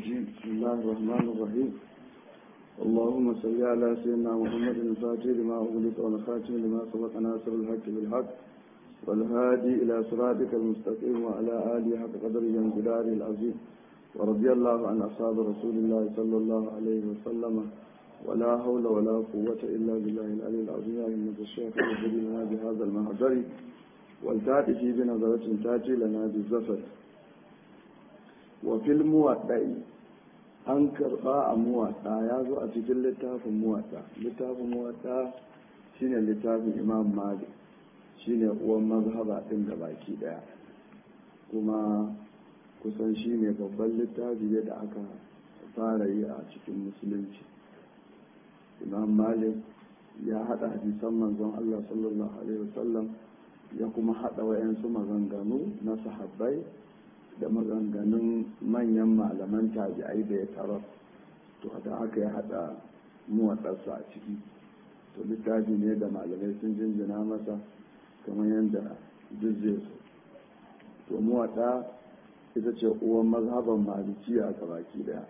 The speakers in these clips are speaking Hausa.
بسم الله الرحمن الرحيم. اللهم صل على سيدنا محمد الفاتح لما أغلق والخاتم لما سبق ناصر الحق بالحق والهادي إلى صراطك المستقيم وعلى آله حق قدره وامتداره العظيم. ورضي الله عن أصحاب رسول الله صلى الله عليه وسلم ولا حول ولا قوة إلا بالله العلي العظيم. إنك الشيخ الذي لنا بهذا المحضر والتأتي في بنظرة تأتي لنا بالزفر. وفي الموضع an karɓa a muwaɗa ya zo a cikin littafin muwaɗa shine littafin imam malik shine uwan mazhaba ɗin da baki ɗaya kuma kusan shine babban littafi da aka fara yi a cikin musulunci. imam malik ya haɗa hadisan manzon Allah sallallahu alaihi wasallam ya kuma haɗa wayansu maganganu na sahabbai da maganganun manyan malaman tabi'ai da ya tarar, to da aka ya haɗa muwaɗarsa a ciki. To littafi ne da malamai sun jinjina masa kamar yadda duk zai so. To muwaɗa ita ce uwan mazhaban malikiya a gabaki daya,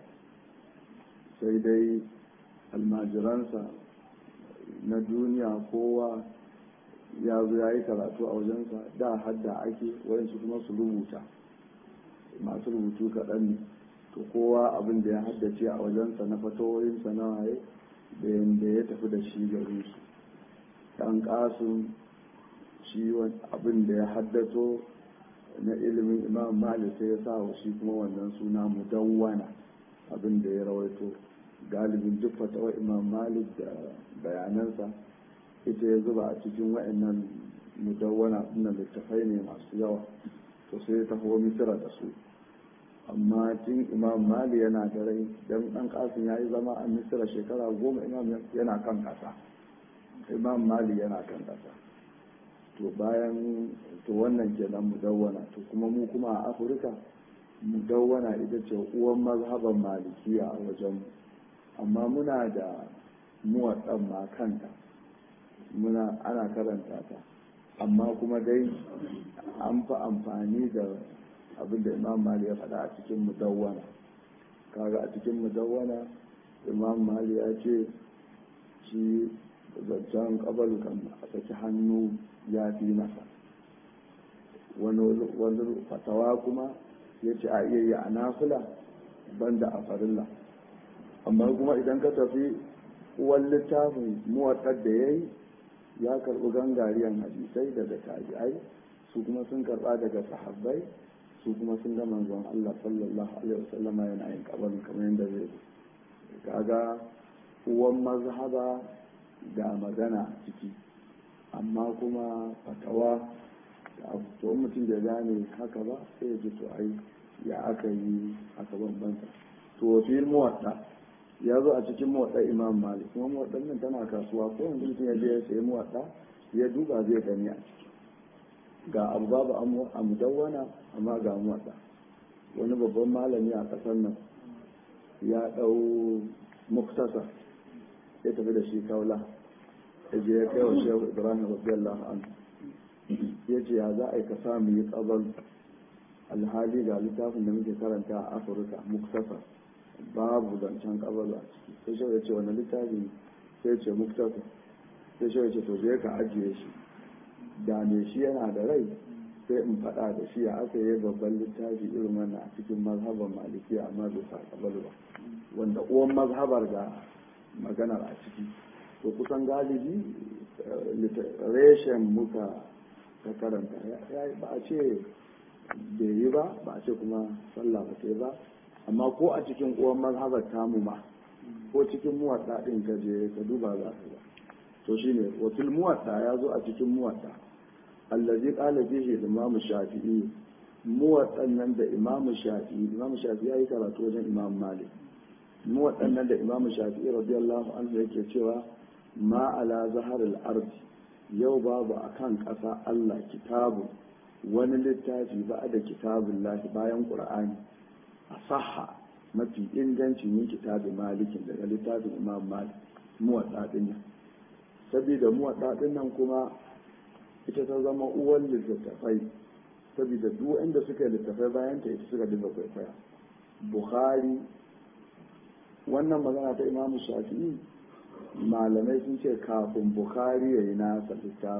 sai dai almajiransa na duniya kowa ya zo ya yi karatu a wajensa, da hadda ake wayansu kuma su rubuta, masu rubutu kaɗan ne. To kowa abin da ya haddace a wajensa na fatawoyinsa na waye da yadda ya tafi da shi gare su. ɗan ƙasun shi abin da ya haddato na ilimin imam malik sai ya sa wa shi kuma wannan suna mudawwana, abin da ya rawaito galibin duk fatawar imam malik da bayanansa ita ya zuba a cikin wa'annan mudawwana ɗinnan littafai ne masu yawa. To sai ya taho misira da su, amma tun imam mali yana da rai don ɗan ƙasin ya yi zama a misira shekara 10, imam yana kan ƙasa, imam mali yana kan ƙasa. To bayan to wannan kenan mudawwana. To kuma mu kuma a afirka mudawwana ita ce uwan mazhaban malikiya a wajen, amma muna da muwaɗɗan ma kanta ana karanta ta, amma kuma dai an fi amfani da abin da imam mali ya faɗa a cikin mudawwana. kaga a cikin mudawwana imam mali ya ce shi zancen kabalu kan a saki hannu ya fi masa. wani fatawa kuma ya ce a iya yi a nafila banda a farilla, amma kuma idan ka tafi uwan littafin muwaɗɗar da ya yi ya karɓi gangariyan hadisai daga tabi'ai, su kuma sun karɓa daga sahabbai, su kuma sun ga manzon Allah sallallahu alaihi wasallam yana yin kabari kamar yadda zai kaga uwan mazhaba da magana ciki, amma kuma fatawa da to mutum da gane haka ba sai ya ji to ai ya aka yi aka bambanta. To fil muwatta ya zo a cikin muwaɗa imam malik, kuma muwaɗan nan tana kasuwa ko yanzu mutum ya je ya sayi muwaɗa ya duba zai gani a ciki ga abu babu a mudawwana amma ga muwaɗa. wani babban malami a ƙasar nan ya ɗau muktasa ya tafi da shi kaula, ya je ya kai wa shehu ibrahim radiyallahu anhu ya ce ya za a yi ka samu yi ƙabal alhali ga littafin da muke karanta a afirka muktasa babu zancen kabalu a ciki. sai shi ya ce wani littafi, sai ce muktasa, sai shi ya ce to je ka ajiye shi, da me shi yana da rai sai in faɗa da shi a aka yi babban littafi irin wannan a cikin mazhabar malikiya amma bai sa kabalu ba, wanda uwan mazhabar da maganar a ciki. To kusan galibi reshen muka ta karanta ba a ce bai yi ba, ba a ce kuma sallah ba ta yi ba, amma ko a cikin uwan mazhabar tamu ma ko cikin muwatta din ka je ka duba za ka ga. To shine watul muwatta ya zo a cikin muwatta allazi qala bihi imam shafi'i, muwattan nan da imam shafi'i yayi karatu wajen imam malik. muwattan nan da imam shafi'i radiyallahu anhu yake cewa ma ala zaharil ardi, yau babu akan ƙasa Allah kitabu wani littafi ba da kitabun lahi bayan qur'ani asaha mafi ingancin yin kitabin malikin daga littafin imam malik muwatta din nan. saboda muwatta din nan kuma ita ta zama uwan littattafai, saboda duk inda suka littattafai bayan ta ita suka dinga kwaikwaya. bukhari wannan magana ta imamu shafi'i malamai sun ce kafin bukari ya yi nasa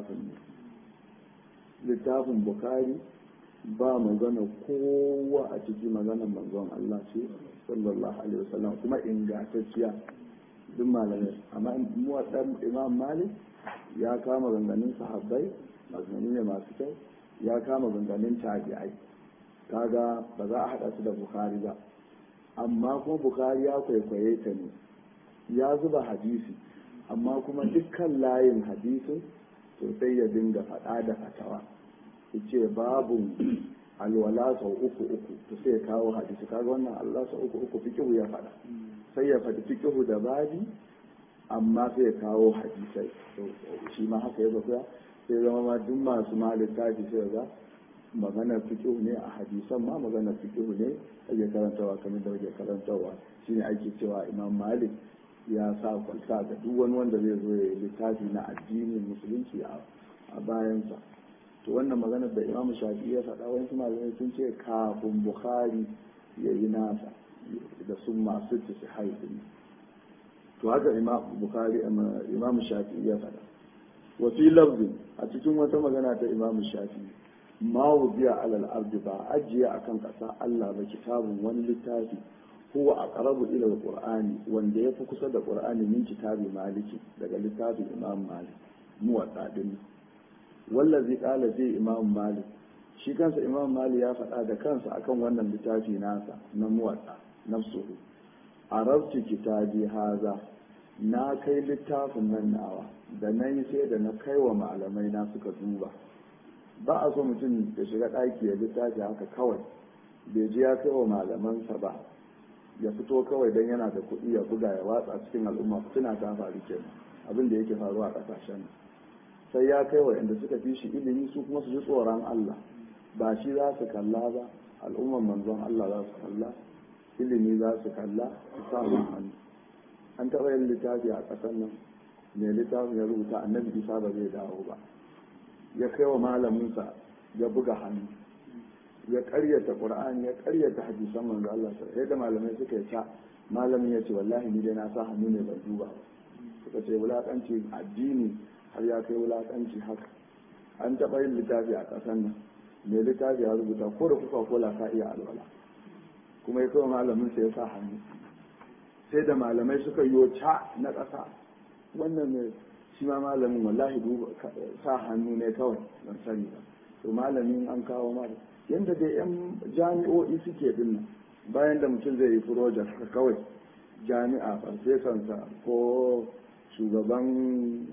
littafin bukari ba magana kowa a ciki maganar manzon Allah ce sallallahu alaihi wasallam kuma ingantacciya duk malamai. Amma muwaɗan imam malik ya kama ganganin sahabbai maganganu ne masu kyau, ya kama ganganin tabi'ai, kaga ba za a haɗa su da bukari ba. amma kuma bukari ya kwaikwaye ta ne, ya zuba hadisi amma kuma dukkan layin hadisin to sai ya dinga faɗa da fatawa, ce babu alwala sau uku to sai ya kawo hadisi. kaga wannan Allah sau uku fikihu ya faɗa, sai ya faɗi fikihu da babi amma sai ya kawo hadisai. shi ma haka ya zafiya sai zama ma duk masu littafi sai ga maganar fikihu ne a hadisan ma maganar fikihu ne ake karantawa kamar da ake karantawa. shine ake cewa Imam Malik ya sa kwalta ga duk wani wanda zai zo ya yi littafi na addinin musulunci a bayansa. to wannan maganar da Imam Shafi'i ya faɗa wani malamai sun ce kafin Bukhari ya yi nasa da sun masu su haifin. to haka Imam Shafi'i ya faɗa. wa fi lafzin a cikin wata magana ta Imam Shafi'i ma wubiya alal ardi ba ajiye akan kasa Allah ba kitabun wani littafi huwa aqrabu ila alqur'ani wanda yafi kusa da qur'ani min kitabi maliki daga littafin Imam Malik muwatta din. wallazi qala zai Imam Malik shi kansa Imam Malik ya faɗa da kansa akan wannan littafi nasa na muwatta nafsuhu arabtu kitabi haza na kai littafin nan nawa da nayi sai da na kai wa malamai na suka duba. ba a so mutum ya shiga ɗaki ya littafi haka kawai bai ji ya kai wa malamansa ba, ya fito kawai don yana da kuɗi ya buga ya watsa cikin al'umma. suna ta faru kenan abin da yake faruwa a ƙasashen. sai ya kai wa inda suka fi shi ilimi su kuma su ji tsoron Allah, ba shi za su kalla ba, al'umman manzon Allah za su kalla, ilimi za su kalla, su sa hannu. an taɓa yin littafi a ƙasar nan mai littafin ya rubuta annabi Isa ba zai dawo ba, ya kai wa malaminsa ya buga hannu, ya karyata Qur'ani, ya karyata hadisan manzo Allah sai da malamai suka yi ta. malamin ya ce wallahi ni dai na sa hannu ne ban duba ba. suka ce wulakanci addini har ya kai wulakanci haka. an taɓa yin littafi a ƙasar nan mai littafi ya rubuta ko da kuka kola ka iya alwala, kuma ya kai wa malamin sa ya sa hannu. sai da malamai suka yi ta na ƙasa wannan ne shi ma malamin wallahi sa hannu ne kawai ban sani ba. to malamin an kawo mara yadda dai yan jami'o'i suke dinnan bayan da mutum zai yi project kawai jami'a farfesansa ko shugaban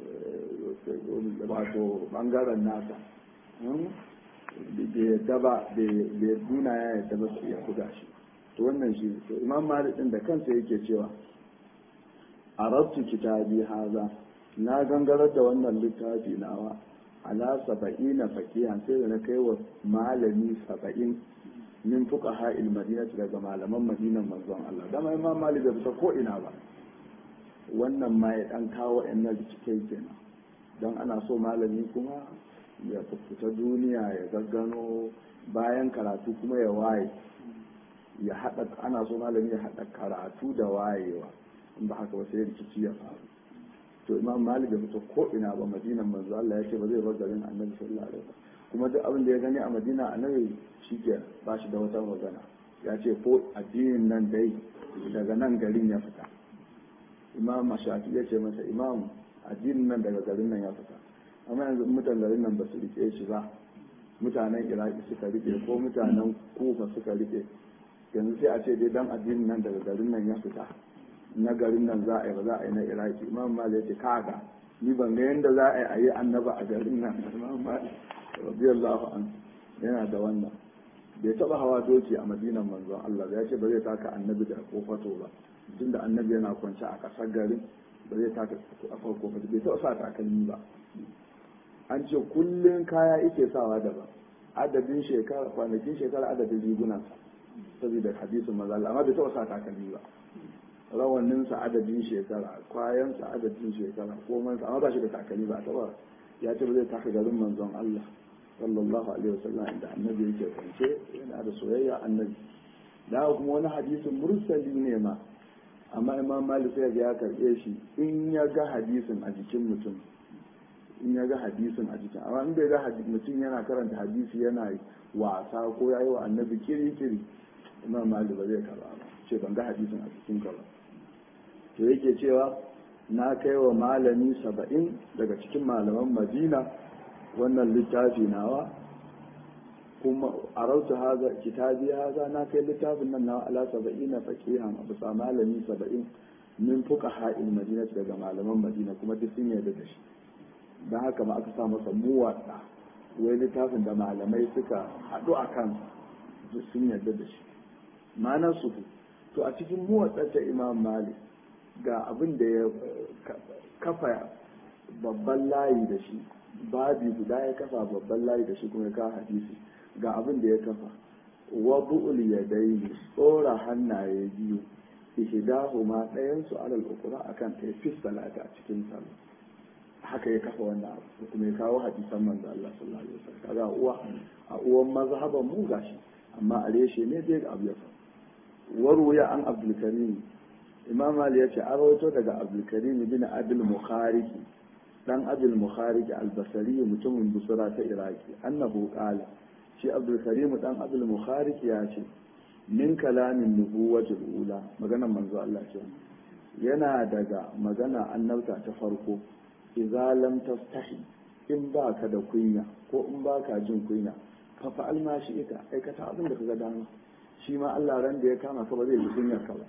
wato bangaren nasa bai yadda ba bai nuna ya yadda ba su iya buga shi. to wannan shi to Imam Malik din da kansa yake cewa arabtu kitabi haza na gangarar da wannan littafi nawa ala 70 faqihan sai da na kai wa malami 70 min fuqaha al-madina daga malaman madinan manzon Allah. dama Imam Malik bai fita ko ina ba, wannan ma ya dan kawo ɗan cikin kenan dan ana so malami kuma ya fita duniya ya gaggano bayan karatu kuma ya waye ya hada. ana so malami ya hada karatu da wayewa, in ba haka ba sai rikici ya faru. to Imam Malik bai fita ko ina ba, madinan manzo Allah ya ce ba zai bar garin Annabi sallallahu alaihi wasallam. kuma duk abin da ya gani a Madina Annabi shike ba shi da wata magana, ya ce ko addinin nan dai daga nan garin ya fita. Imam Shafi ya ce masa Imam addinin nan daga garin nan ya fita, amma yanzu mutanen garin nan ba su rike shi ba, mutanen Iraki suka rike ko mutanen Kufa suka rike. yanzu sai a ce dai dan addinin nan daga garin nan ya fita, na garin nan za a yi ba za a yi na Iraki. Imam Malik ya ce kaga ni ban ga yanda za a yi annaba a garin nan. Imam Malik radiyallahu anhu yana da wannan. bai taba hawa doki a madinan manzon Allah ya ce ba zai taka annabi da kofato ba, tunda annabi yana kwance a kasar garin ba zai taka a farko ba, bai taba sa takalmi ba. an ce kullun kaya yake sawa daban, adadin shekara kwanakin shekara adadin rigunansa saboda hadisin manzon Allah, amma bai taba sa takalmi ba. rawaninsa adadin shekara, kwayansa adadin shekara, komansa, amma ba shi da takalmi ba taba. ya ce ba zai taka garin manzon Allah sallallahu alaihi wasallam inda annabi yake kwance yana da soyayya annabi. da kuma wani hadisin mursali ne ma amma imam malik sai ya karɓe shi in ya ga hadisin a jikin mutum, in ya ga hadisin a jikin, amma in bai ga mutum yana karanta hadisi yana wasa ko ya yi wa annabi kiri imam malik ba zai karɓa ba, ce ban ga hadisin a jikin ka ba. to yake cewa na kai wa malami 70 daga cikin malaman madina wannan littafi nawa, kuma a rauta haza kitabi haza, na kai littafin nan nawa ala 70 faqihan abu sa malami 70 min fuqaha il madina, daga malaman madina, kuma duk sun yarda da shi. dan haka ma aka sa masa muwatta, wai littafin da malamai suka haɗu a kan sun yarda da shi. ma'anar su to a cikin muwatta ta imam malik ga abin da ya kafa babban layi da shi, babi guda ya kafa babban layi da shi, kuma ya kawo hadisi ga abin da ya kafa. wa bu'ul yadaini, tsora hannaye biyu, ihdahuma ɗayan su alal ukra akan ɗaya fi salata a cikin sallah. haka ya kafa wannan abu, kuma ya kawo hadisan manzo Allah sallallahu alaihi wasallam. kaga a uwan mazhaban mu gashi, amma a reshe ne dai ga abu ya fa. waruya an abdul karim, imam ali yace an rawaito daga abdul karim bin abdul mukhariki, dan abdul mukhariki al-basri, mutumin busra ta iraki, annahu qala, shi abdul karim dan abdul mukhariki ya ce min kalamin nubuwatul ula, maganar manzo Allah ce yana daga magana annabta ta farko, idza lam tastahi, in baka da kunya ko in baka jin kunya, ka fa almashi ita aikata abin da kaga dama, shi ma Allah ran da ya kama ka ba zai ji kunyar ka ba.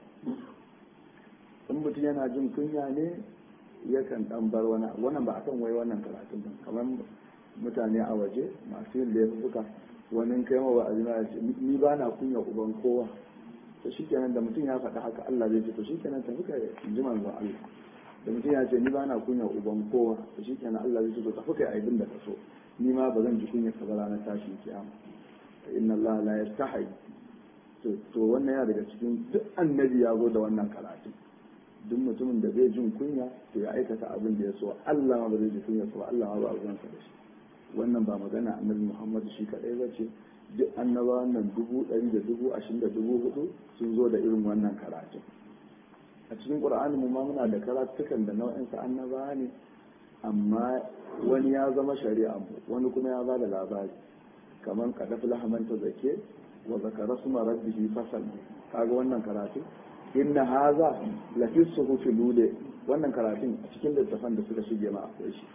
in mutum yana jin kunya ne yakan dan bar wannan ba akan wai wannan karatun ba, kamar mutane a waje masu yin da suka wani kai ma wa'azi na ce ni ba na kunya uban kowa, to shikenan da mutum ya faɗa haka Allah zai ce to shikenan tafi ka ji manzon Allah. da mutum ya ce ni ba na kunya uban kowa, to shikenan Allah zai ce to tafi ka abin da ka so, ni ma ba zan ji kunya ka ba ranar tashin kiyama. inna Allah la yastahi. to wannan yana daga cikin duk annabi ya zo da wannan karatu. duk mutumin da zai jin kunya to ya aikata abin da ya so, Allah ma ba zai ji kunya so, Allah ma ba zan sa da shi. wannan ba magana annabi Muhammad shi kadai ba ce, duk annabawan nan 100,000 da 20,000 da 4,000 sun zo da irin wannan karatu. a cikin Qur'ani mu ma muna da karatukan da nau'in sa annabawa ne, amma wani ya zama shari'a mu, wani kuma ya bada labari, kaman kadaf lahaman ta zake wa zakara suma rabbihi fasal. kaga wannan karatu inna haza la fi suhufi lude, wannan karatun a cikin littafan da suka shige ma akwai shi.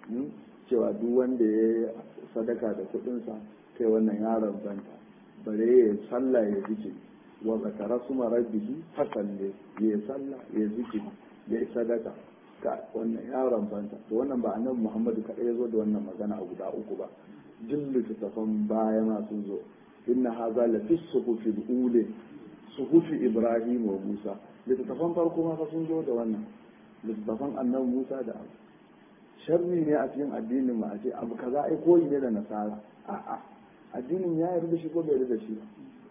cewa duk wanda ya sadaka da kudinsa kai wannan yaron banta, bare ya sallah ya zikiri, wa zakara suma rabbihi fasalle, ya sallah ya zikiri ya sadaka, ka wannan yaron banta. to wannan ba annabi Muhammadu kadai ya zo da wannan magana a guda uku ba, duk littafan baya ma sun zo. inna haza la fi suhufi ule, suhufi Ibrahim wa Musa, littafan farko ma sun zo da wannan, littafan annabi Musa da abu. sharri ne a cikin addinin mu a ce abu kaza ai koyi ne da nasara. a'a, addinin ya yarda shi ko bai yarda shi ba.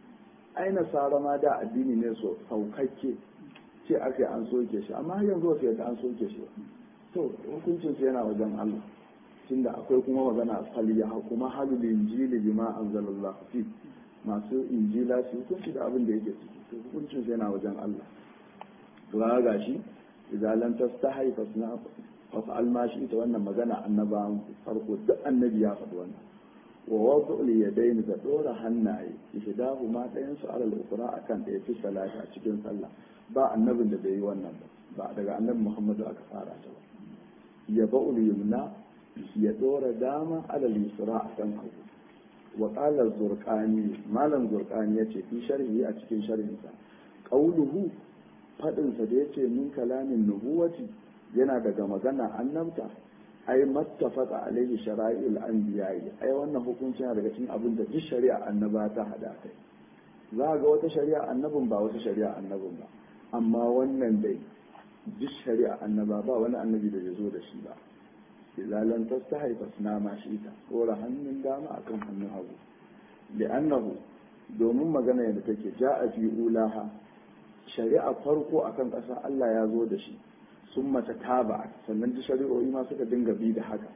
ai nasara ma da addini ne so saukakke, ce ake an soke shi, amma yanzu wasu yadda an soke shi ba. to hukuncin su yana wajen Allah, tunda akwai kuma magana faliya kuma halul injili bima anzalallahu fi, masu injila su hukunci da abin da yake ciki, to hukuncin su yana wajen Allah. to ga shi idan lam tastahi fasna fa'al ma shi, ita wannan magana annaba farko duk annabi ya faɗi wannan. wa wad'ul yadayn, da dora hannaye, ihdahu ma dayan su alal ukra akan da yafi salata a cikin sallah, ba annabin da bai yi wannan ba daga annabi Muhammadu aka fara ta ba. ya ba'ul yumna, ya dora dama alal yusra akan hagu. wa qala zurqani, malam zurqani yace fi sharhi a cikin sharhinsa, qauluhu, fadin sa da yace min kalamin nubuwati, yana daga magana annabta, ai mattafaqa alaihi shara'il anbiya'i, ai wannan hukunci yana daga cikin abin da duk shari'a annaba ta hada kai. za ga wata shari'a annabin ba wata shari'a annabin ba, amma wannan dai duk shari'a annaba ba wani annabi da ya zo da shi ba. idan lan tastahi fasna ma shi ta, dora hannun dama akan hannun hagu. li'annahu, domin magana yadda take, ja'a fi ulaha, shari'a farko akan ƙasa Allah ya zo da shi, sun mata taba, sannan duk shari'o'i ma suka dinga bi da haka.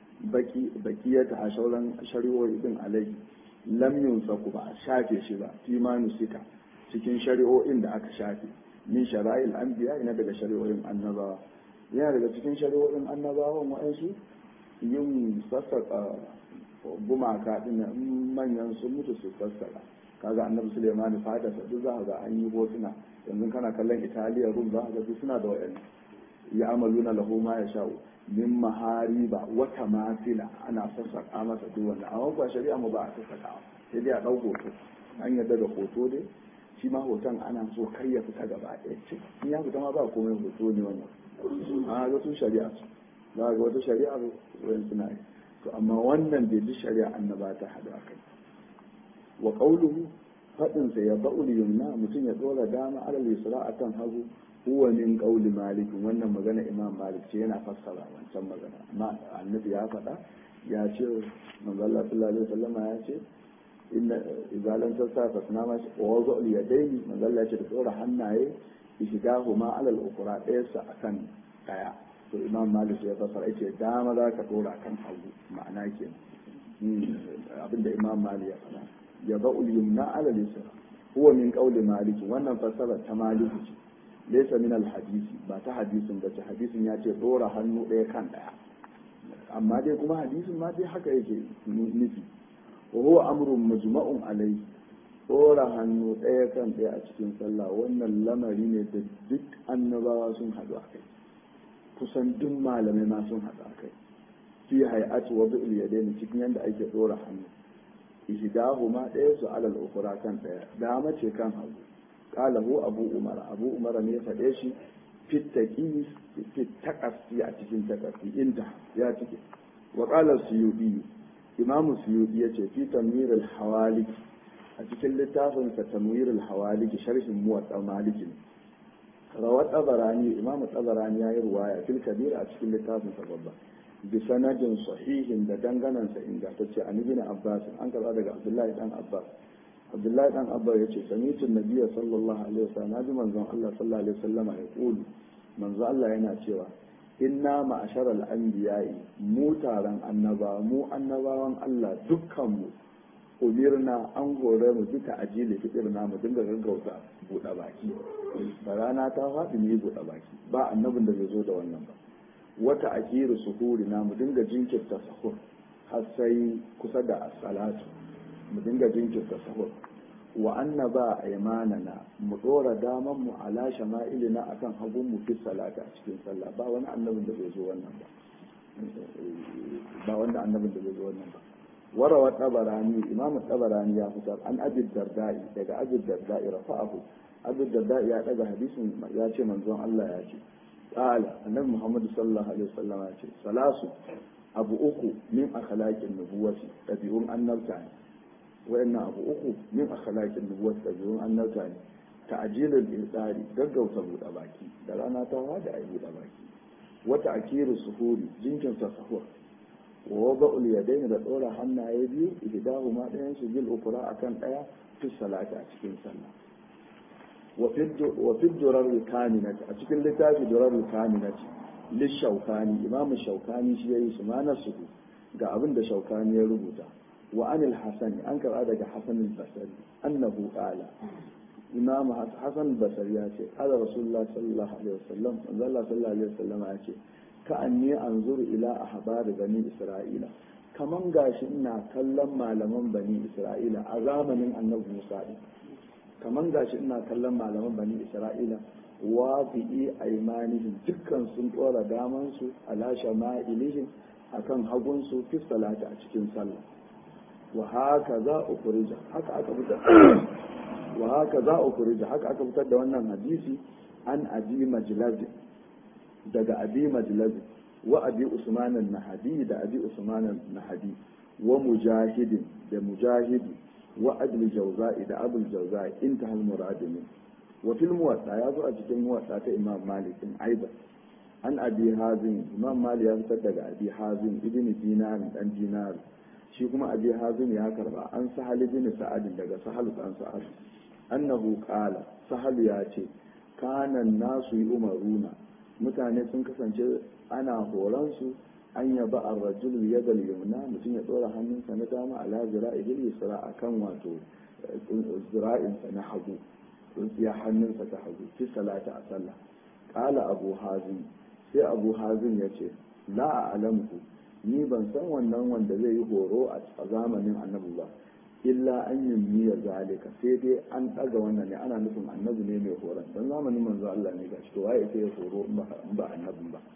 bakiyata a sauran shari'o'i din alai lam yunsaku, ba a shafe shi ba, fi ma nusika, cikin shari'o'in da aka shafe, min shara'il anbiya ina daga shari'o'in annabawa yana daga cikin shari'o'in annabawan wa'ansu yin sassaka gumaka din manyan sun mutu su sassaka kaga annabi Sulaiman fada sa duk za ga an yi hotuna yanzu kana kallon Italiya Rum za ga suna da wayannan ya amaluna lahu ma yasha'u min mahariba wa tamathila ana sassaka masa duk wannan amma ba shari'a mu ba a sassaka sai dai a dau hoto an yadda da hoto dai shi ma hoton ana so kai ya fita gaba ɗaya ce in ya fita ma ba komai hoto ne wannan a ga su shari'a za ga wata shari'a wayan suna yi to amma wannan bai ji shari'a annaba ta hadu akai wa qawluhu fadin sa ya ba'ul yumna mutum ya dora dama alal yusra akan hagu huwa min qawli malik wannan magana imam malik ce yana fassara wancan magana amma annabi ya faɗa ya ce manzo Allah sallallahu alaihi wasallam ya ce inna idza lam tasafa sunama wa wadu al yadayn manzo Allah ya ce da dora hannaye ishigahu ma alal ukra ɗaya sa akan daya to imam malik ya fassara yace dama za ka dora kan hagu ma'ana kenan abinda imam malik ya faɗa ya ba'ul yumna alal yusra huwa min qawli malik wannan fassara ta malik ce laysa min al hadisi ba ta hadisin ba ce hadisin ya ce dora hannu ɗaya kan ɗaya amma dai kuma hadisin ma dai haka yake nufi wa huwa amrun mujma'un alayhi dora hannu ɗaya kan ɗaya a cikin sallah wannan lamari ne da duk annabawa sun haɗu a kai kusan duk malamai ma sun haɗu a kai fi hay'ati wa bi'il yadayn cikin yanda ake dora hannu ihdahuma ɗaya su alal ukhra kan ɗaya dama ce kan hagu qala hu abu umar ne ya faɗe shi fit taqis fit taqassi a cikin taqassi inda ya cike wa qala suyudi imam suyudi yace fi tanwir al hawalik a cikin littafin sa tanwir al hawalik sharhin muwatta maliki rawat tabarani imam tabarani yayi ruwaya fil kabir a cikin littafin sa babba bi sanadin sahihin da danganansa ingantacce an ibn abbas an karba daga abdullahi dan abbas yace sami'tu nabiyyi sallallahu alaihi wasallam naji manzon Allah sallallahu alaihi wasallam ya kulu manzo Allah yana cewa inna ma'asharal anbiya'i mu taron annaba mu annabawan Allah dukkan mu umirna an hore mu duka ajili fitirna mu dinga gaggauta buɗe baki da rana ta faɗi mu yi buɗe baki ba annabin da zai zo da wannan ba wata akiru suhuri na mu dinga jinkirta sahur har sai kusa da as-salatu mu dinga jinkirta sahur wa annaba aymanana mu dora daman mu ala shama'ilina akan hagun mu fi salata a cikin sallah ba wani annabin da zai zo wannan ba warawa tabarani imam tabarani ya fitar an abi dardai daga abi dardai rafa'ahu abi dardai ya daga hadisin ya ce manzon Allah ya ce qala annabi muhammad sallallahu alaihi wasallam ya ce salasu abu uku min akhlaqin nubuwati tabi'un annabta ne wayannan abu uku min akhlaqin nubuwati tabi'un annabta ne ta'jilul insari gaggauta buɗe baki da rana ta wada ayi buɗe baki wata akiru suhuri jinkin sahur wa wada'ul yadayn da dora hannaye biyu ihdahu ma dayan su bil ukra akan daya fi salati a cikin sallah wa fi durar kaminati a cikin littafi durar kaminati lishaukani imamu shaukani shi yayi su mana su ga abin da shaukani ya rubuta wa anil hasan an karba daga hasan al-basri annahu qala imamu hasan al-basri ya ce qala rasulullah sallallahu alaihi wasallam Allah sallallahu alaihi wasallam ya ce ka anni anzuru ila ahbar bani isra'ila kaman gashi ina kallon malaman bani isra'ila a zamanin annabi Musa kaman gashi ina kallon malaman bani isra'ila wa fi aymanihim dukkan sun tsora daman su ala shama'ilihim akan hagun su fi salati a cikin sallah wa haka za ukhrija haka aka fitar haka aka fitar da wannan hadisi an abi majlad daga abi majlad wa abi usman an-nahdi da abi usman an-nahdi wa mujahid da mujahidi wa abul jawza'i da abul jawza'i intaha al-murad min wa fil muwatta ya zo a cikin muwatta ta imam malik din aiba an abi hazim imam malik ya fitar daga abi hazim ibn dinar dan dinar shi kuma abi hazim ya karba an sahal ibn sa'ad daga sahal dan sa'ad annahu qala sahal ya ce kana nasu umaruna mutane sun kasance ana horon su an yaba ar-rajul yadal yumna mutum ya dora hannunsa na dama ala zira'il yusra akan wato zira'in sa na hagu tsintsiya hannunsa ta hagu fi salati a sallah qala abu hazim sai abu hazim ya ce la a'lamu ni ban san wannan wanda zai yi horo a zamanin annabi ba illa an yi zalika sai dai an ɗaga wannan ne ana nufin annabi ne mai horon don zamanin manzo Allah ne gashi to waye sai ya horo in ba annabin ba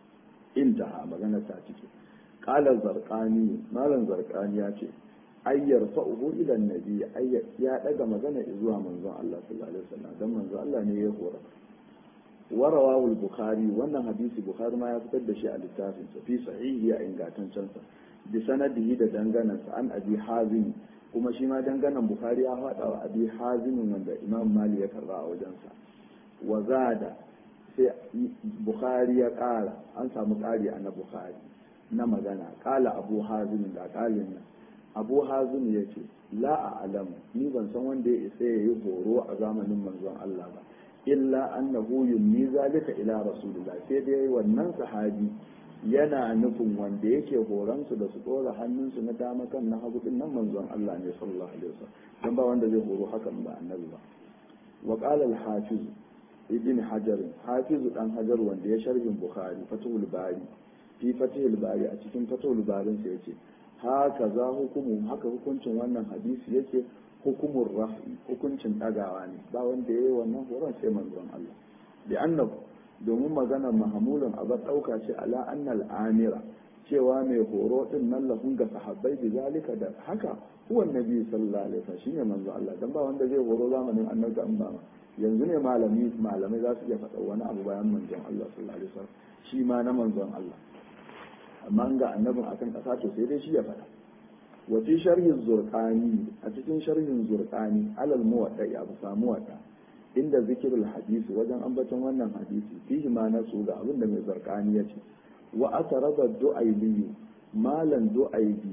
intaha magana ta cike qala zarqani malan zarqani ya ce ayyar fa'uhu ila annabi ayyar ya daga magana zuwa manzon Allah sallallahu alaihi wasallam dan manzo Allah ne ya hora warawahu al-bukhari wannan hadisi bukhari ma ya fitar da shi a littafin sa fi sahihi a ingantaccen sa bi sanadihi da danganan sa an abi hazim kuma shi ma danganan bukhari ya faɗa wa abi hazim wanda imam mali ya karba a wajensa wa zada sai bukhari ya ƙara an samu ƙari a na bukhari na magana ƙala abu hazim da ƙalin nan abu hazim ya ce la a alamu ni ban san wanda ya isa ya yi horo a zamanin manzon Allah ba illa annahu yumni zalika ila rasulillah sai dai wannan sahabi yana nufin wanda yake horonsu da su ɗora hannunsu na dama kan na hagu din nan manzon Allah ne sallallahu alaihi wasallam dan ba wanda zai horo hakan ba annabi ba wa qala al-hafiz ibn hajar hafiz dan hajar wanda ya sharhin bukhari fathul bari fi fathul bari a cikin fathul barin sa yace haka za hukumu haka hukuncin wannan hadisi yake hukumur rafi hukuncin dagawa ne ba wanda yayi wannan horon sai manzon Allah bi annahu domin maganar mahamulun a bar ɗauka ce ala annal amira cewa mai horo din nan lahun ga sahabbai bi zalika da haka huwa nabi sallallahu alaihi wasallam shine manzo Allah dan ba wanda zai horo zamanin annabi an ba yanzu ne malamai za su iya faɗa wani abu bayan manzon Allah sallallahu alaihi wasallam shi ma na manzon Allah amma ga annabin akan kasa to sai dai shi ya faɗa wa fi sharhi zurqani a cikin sharhin zurqani alal muwadda ya bu samu wata inda zikirul hadisi wajen ambaton wannan hadisi fihi ma nasu ga abinda mai zarkani ya ce wa asaraba du'aybi malan du'aybi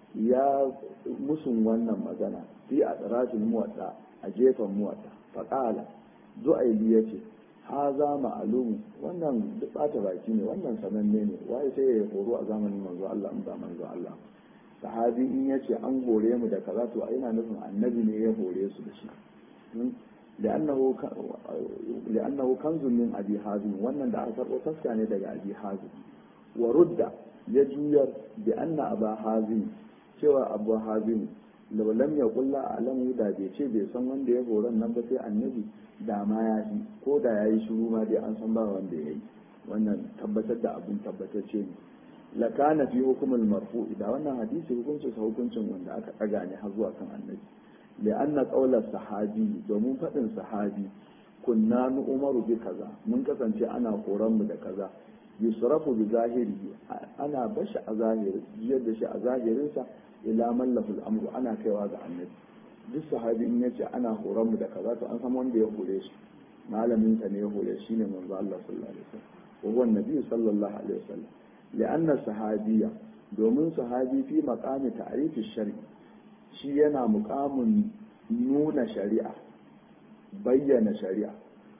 ya musun wannan magana fi a tsarajin muwadda a gefen muwadda faqala du'aybi ya ce haza ma'lum wannan duk bata baki ne wannan sananne ne wai sai ya horo a zamanin manzo Allah in ba manzo Allah sahabi in yace an hore mu da kaza to ina nufin annabi ne ya hore su da shi لأنه كنز من أبي حازم وأن ده أثر وتسكى دقى أبي حازم ورد يجوير بأن أبا حازم سوى أبو حازم لو لم يقل لا أعلم دا بيشي بيسان وان دي هورا نبتي النبي دا ما يهي كو دا يهي شروع ما دي أنسان با وان دي يهي وأن تبتت دا أبن تبتت شيء لكان في حكم المرفوع إذا وأن حديث حكم سيكون وان دا أغاني حظوا كان النبي لأن قول الصحابي domin faɗin sahabi kunna nu umaru bi kaza mun kasance ana koran mu da kaza yusrafu bi zahiri ana bashi a zahiri yadda shi a zahirin sa ila man lahu al-amru ana kaiwa ga annabi duk sahabi in yace ana koran mu da kaza to an san wanda ya hore shi malamin sa ne ya hore shi ne manzo Allah sallallahu alaihi wasallam wa huwa annabi sallallahu alaihi wasallam li'anna sahabiya domin sahabi fi maqami ta'rifi shar'i shi yana mukamin nuna shari'a bayyana shari'a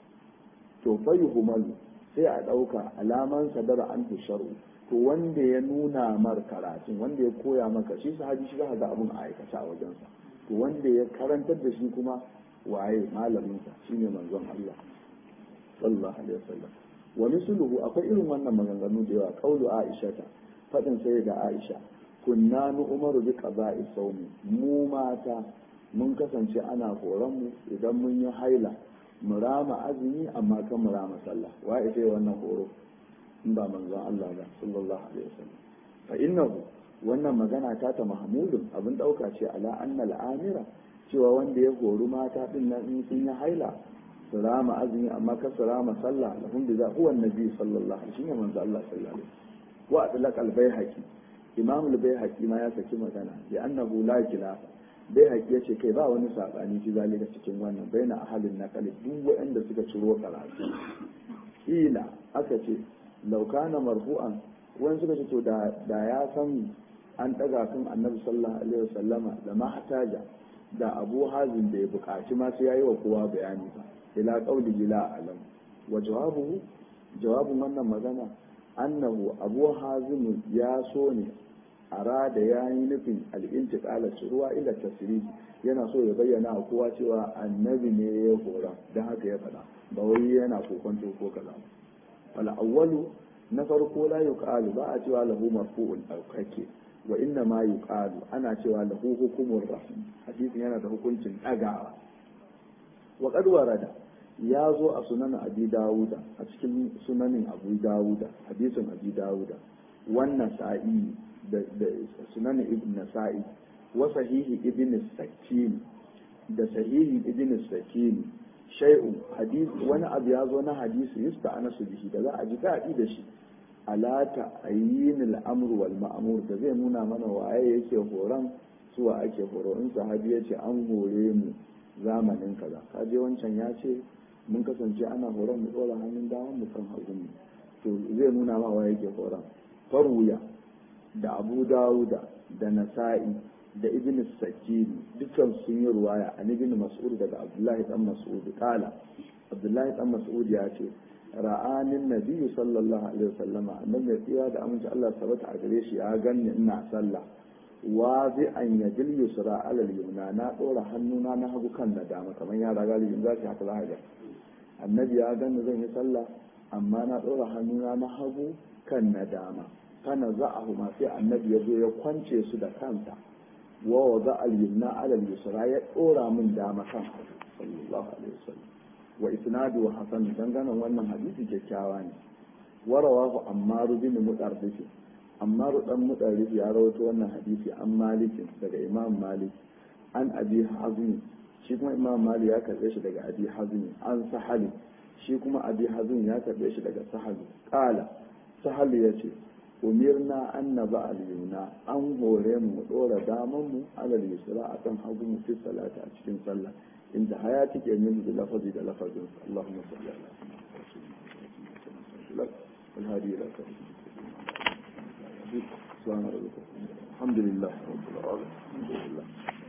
to bai humalu sai a ɗauka alaman sadara an sharu to wanda ya nuna mar karatun wanda ya koya maka shi sahabi shi za ga abun a aikata a wajensa to wanda ya karantar da shi kuma waye malaminsa shine manzon Allah sallallahu alaihi wasallam wa misluhu akwai irin wannan maganganu da yawa qaulu Aisha ta fadin sai da Aisha kunna nu umaru bi qada'i sawmi mu mata mun kasance ana horon mu idan mun yi haila mu rama azumi amma kan mu rama sallah wa ita wannan horo in ba manzon Allah ba sallallahu alaihi wasallam fa innahu wannan magana ta mahmudun abin dauka ce ala anna al-amira cewa wanda ya hori mata din nan in sun yi haila su rama azumi amma kan su rama sallah alhamdulillah huwa annabi sallallahu alaihi wasallam shine manzon Allah sallallahu alaihi wasallam wa adlaq al-bayhaqi imam al-bayhaqi ma ya saki magana bi annahu la khilafa bayhaqi yace kai ba wani sabani fi zalika cikin wannan baina ahalin naqali duk wanda suka ciro karatu ila aka ce law kana marfu'an wani suka ce to da ya san an daga kan annabi sallallahu alaihi wasallama da mahtaja da abu hazin da ya bukaci ma sai yayi wa kowa bayani ba ila qawli la alam wa jawabun wannan magana annahu abu hazim ya so ne arada ya yi nufin al-intiqala ruwa ila tasiri yana so ya bayyana a kowa cewa annabi ne ya hora don haka ya faɗa ba wai yana kokonto ko kaza wal awwalu na farko la yuqalu ba a cewa lahu marfu'un ɗaukake wa inna ma yuqalu ana cewa lahu hukumur rahim hadisin yana da hukuncin ɗagawa wa qad warada ya zo a sunan abi dawuda a cikin sunanin abu dawuda hadisin abi dawuda wannan sa'i da sunan ibn nasa'i wa sahihi ibn sakin da sahihi ibn sakin shay'un hadith wani abu ya zo na hadisi yusta'anasu bihi da za a ji daɗi da shi ala ta'yin al-amr wal ma'mur da zai nuna mana waye yake horon suwa ake horo in sahabi ya ce an hore mu zamanin kaza kaje wancan ya ce mun kasance ana horon mu dora hannun daman mu kan hagun mu to zai nuna ma waye yake horon faruya da abu dawuda da nasa'i da ibn sakini dukkan sun yi ruwaya an ibn mas'ud daga abdullahi dan mas'ud kala abdullahi dan mas'ud ya ce ra'anin nabiyyu sallallahu alaihi wasallama annabi ya tsira da aminci Allah sabata a gare shi ya ganni ina sallah wa bi an yadil yusra ala al-yumna na dora hannuna na hagu kan na dama kamar yara galibin za su haka za ga annabi ya ganni zan yi sallah amma na dora hannuna na hagu kan na dama kana za'ahu ma sai annabi ya zo ya kwance su da kansa wa wada al-yumna ala al-yusra ya dora min dama kan hagu sallallahu alaihi wasallam wa isnadu hasan danganan wannan hadisi kyakkyawa ne warawahu ammar bin mudarrif ammar dan mudarrif ya rawaito wannan hadisi an malik daga imam malik an abi hazim shi kuma imam malik ya karbe shi daga abi hazim an sahali shi kuma abi hazim ya karbe shi daga sahali qala sahali yace umirna an naba al-yumna an hore mu dora daman mu alal yusra akan hagu mu fi salata a cikin sallah inda hayati ke min da lafazi da lafazin Allahumma salli ala sayyidina الهادي إلى سبحان ربك الحمد لله رب العالمين الحمد لله